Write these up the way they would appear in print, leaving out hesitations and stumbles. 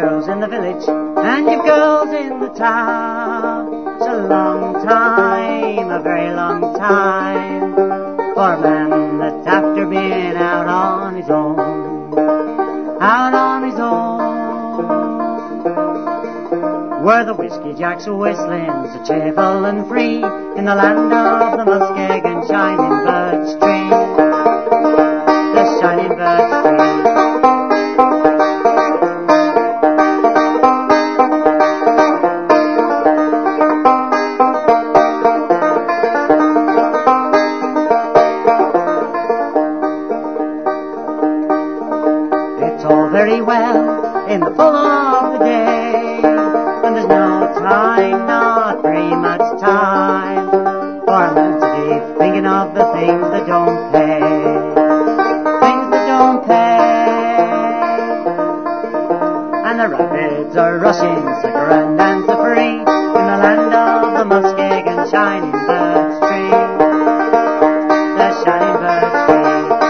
girls in the village, and you've girls in the town. It's a long time, a very long time, for a man that's after being out on his own, out on his own. Where the whiskey jacks are whistling so cheerful and free, in the land of the muskeg and shining birch tree, the shining birch tree. It's all very well in the full of the day, and there's no time, not very much time, for a man to be thinking of the things that don't pay, things that don't pay. And the rapids are rushing so grand and so free, in the land of the muskeg and shining birch tree, the shining birch tree.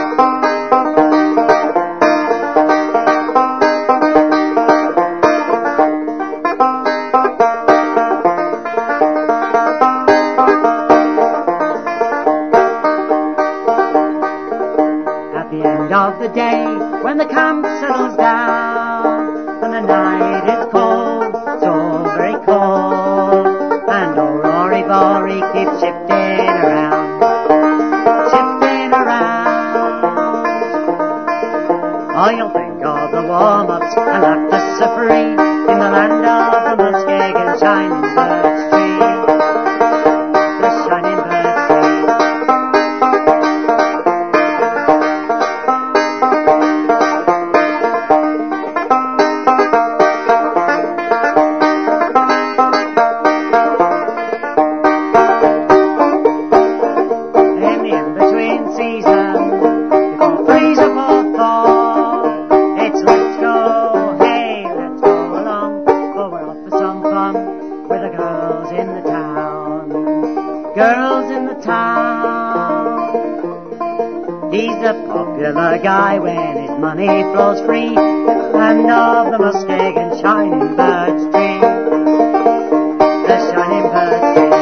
Of the day, when the camp settles down, and the night is cold, so very cold, and old Rory Bory keeps shifting around, shifting around. Oh, you'll think of the warm-ups and laughter so free, in the land of the muskeg and shining birch tree, the shining birch tree. Girls in the town. He's a popular guy when his money flows free, land of the muskeg and shining birch tree, the shining birch tree.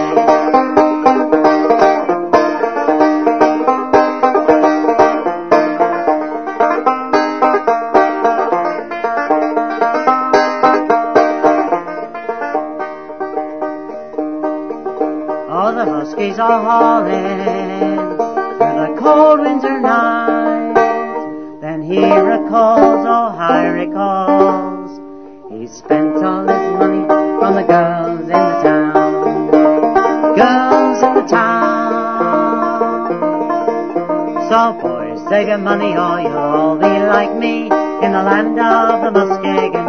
Oh, the huskies are hauling through the cold winter night. Then he recalls, oh how he recalls, he spent all his money on the girls in the town, girls in the town. So boys, save your money or you'll all be like me, in the land of the muskeg and